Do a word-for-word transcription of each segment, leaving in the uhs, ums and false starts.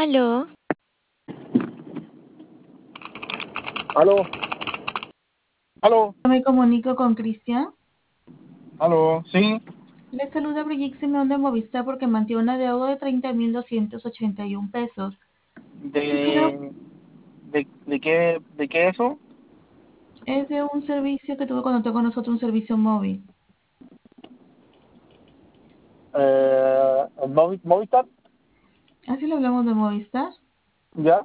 Aló, Aló, aló, Me comunico con Cristian. aló, sí, Le saluda Brigitte Simeón de Movistar porque mantiene una deuda de treinta mil doscientos ochenta y uno pesos. Quisiera, de, de, de qué, de qué eso, es de un servicio que tuvo cuando tuvo con nosotros un servicio móvil. eh, Movi- Movistar, Así le hablamos de Movistar. ya,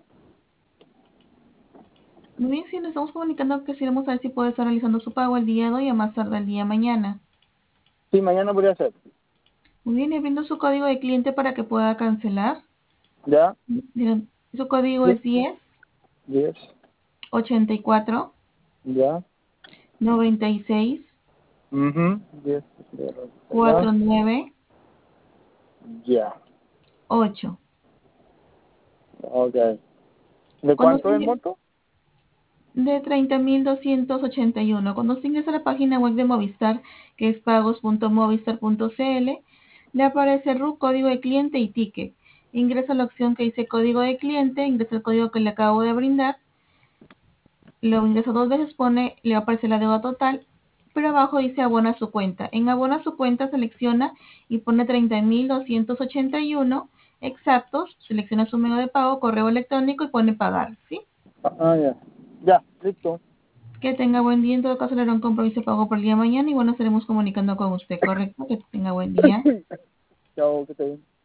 Muy bien, sí, nos estamos comunicando que quisiéramos saber si puede estar realizando su pago el día de hoy a más tarde el día de mañana. sí, mañana podría ser, Muy bien, y viendo su código de cliente para que pueda cancelar. ya, Miren, su código sí, es diez diez, ochenta y cuatro ya, noventa y seis mhm, diez, ya, cuarenta y nueve ya, ocho. ok, ¿de Cuando cuánto es el se monto? De treinta mil doscientos ochenta y uno. Cuando usted ingresa a la página web de Movistar, que es pagos punto movistar punto cl, le aparece R U C, código de cliente y ticket. Ingresa la opción que dice código de cliente, ingresa el código que le acabo de brindar, lo ingresa dos veces, pone, le va a aparecer la deuda total, pero abajo dice abona su cuenta. En abona su cuenta selecciona y pone treinta mil doscientos ochenta y uno exactos, selecciona su medio de pago, correo electrónico y pone pagar, ¿sí? Ah, ya, ya, listo, Que tenga buen día. En todo caso, le hará un compromiso de pago por el día de mañana y bueno, estaremos comunicando con usted, ¿correcto? Que tenga buen día. chao, que te